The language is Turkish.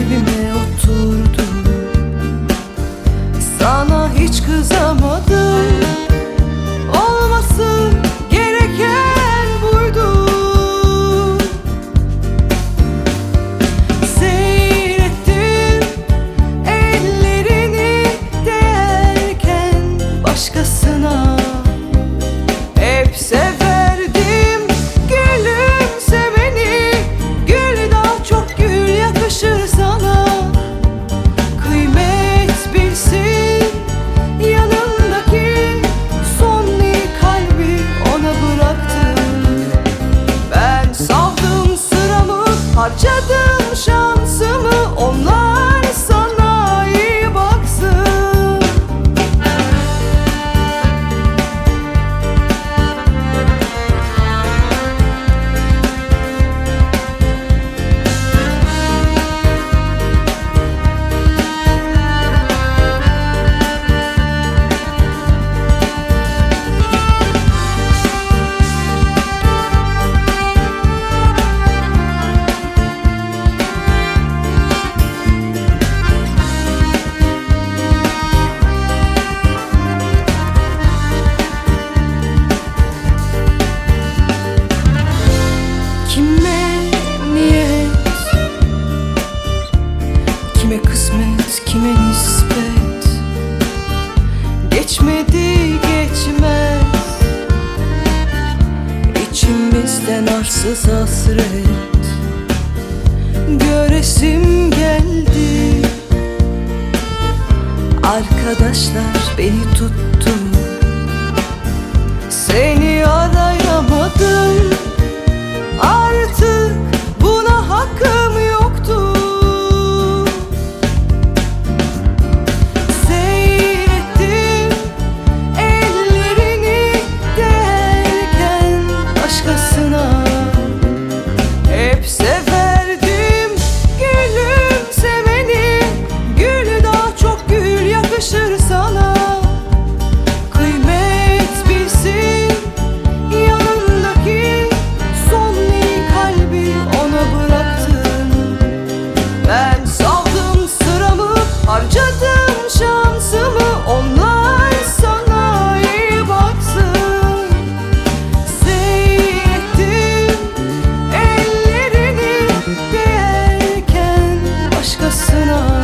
kalbime oturdu. Sana hiç kızamadım, olması gereken buydu. Seyrettim ellerini değerken başkasına. Hep severdim gülümsemeni, gül daha çok gül yakışır sana. Kıymet bilsin yanındaki, son iyi kalbi ona bıraktım. Ben savdım sıramı, harcadım şansımı, onlar sana iyi baksın. Kime niyet, kime kısmet, kime nispet, geçmedi geçmez içimizden arsız hasret. Göresim geldi, arkadaşlar beni tuttu. Seni arayamadım, artık buna hakkım yoktu. Seyrettim ellerini değerken başkasına. Hep severdim gülümsemeni, gül daha çok gül yakışır sana. Kıymet bilsin yanındaki, son iyi kalbi ona bıraktım. Ben savdım sıramı, harcadım şansımı, onlar sana iyi baksın. Seyrettim ellerini değerken başkasına.